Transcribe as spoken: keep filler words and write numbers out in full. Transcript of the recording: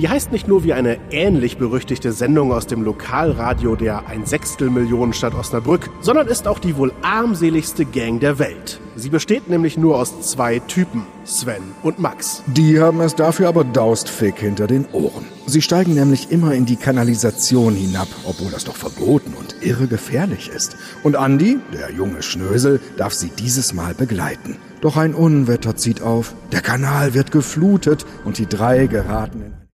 Die heißt nicht nur wie eine ähnlich berüchtigte Sendung aus dem Lokalradio der ein Sechstel Millionenstadt Osnabrück, sondern ist auch die wohl armseligste Gang der Welt. Sie besteht nämlich nur aus zwei Typen, Sven und Max. Die haben es dafür aber daustfick hinter den Ohren. Sie steigen nämlich immer in die Kanalisation hinab, obwohl das doch verboten und irre gefährlich ist. Und Andi, der junge Schnösel, darf sie dieses Mal begleiten. Doch ein Unwetter zieht auf, der Kanal wird geflutet und die drei geraten in